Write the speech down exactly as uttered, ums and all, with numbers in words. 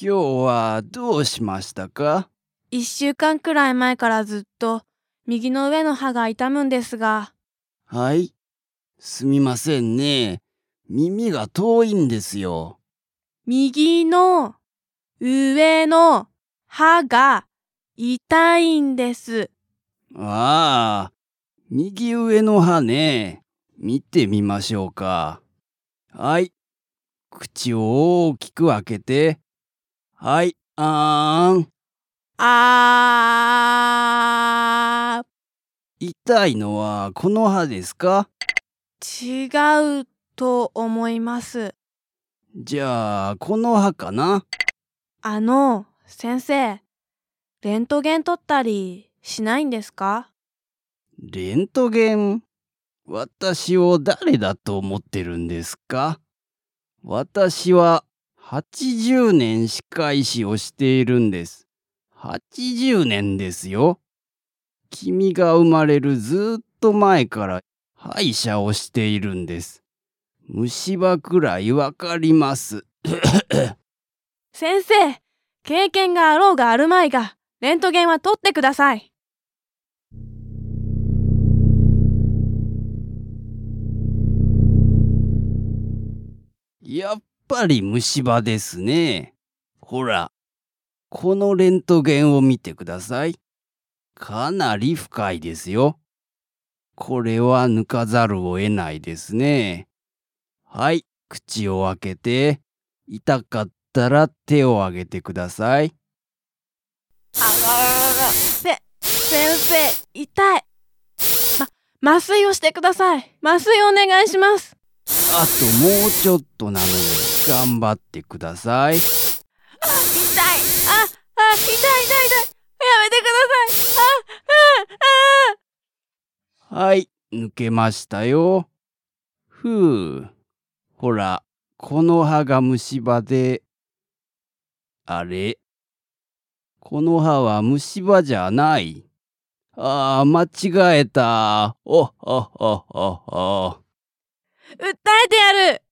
今日はどうしましたか？ 一週間くらい前からずっと右の上の歯が痛むんですが。 はい。すみませんね。耳が遠いんですよ。 右の上の歯が痛いんです。 ああ、右上の歯ね。見てみましょうか。はい。口を大きく開けて。はい、あーん。 あー。 痛いのはこの歯ですか？ 違うと思います。 じゃあ、この歯かな？ あの、先生、レントゲン取ったりしないんですか？ レントゲン？私を誰だと思ってるんですか？私ははちじゅうねん歯科医師をしているんです。はちじゅうねんですよ。君が生まれるずっと前から歯医者をしているんです。虫歯くらいわかります。 先生、経験があろうがあるまいが、レントゲンは取ってください。 やっぱり虫歯ですね。ほら、このレントゲンを見てください。かなり深いですよ。これは抜かざるを得ないですね。はい、口を開けて、痛かったら手を挙げてください。 あらせ、先生、痛い。ま、麻酔をしてください。麻酔お願いします。 あともうちょっとなので、頑張ってください。 あ、痛い。あ、あ、痛い痛い痛い。やめてください。あ、あ、あ。 はい、抜けましたよ。ふう。ほら、この歯が虫歯で、あれ？この歯は虫歯じゃない。ああ、間違えた。おっほっほっほっほ。 訴えてやる。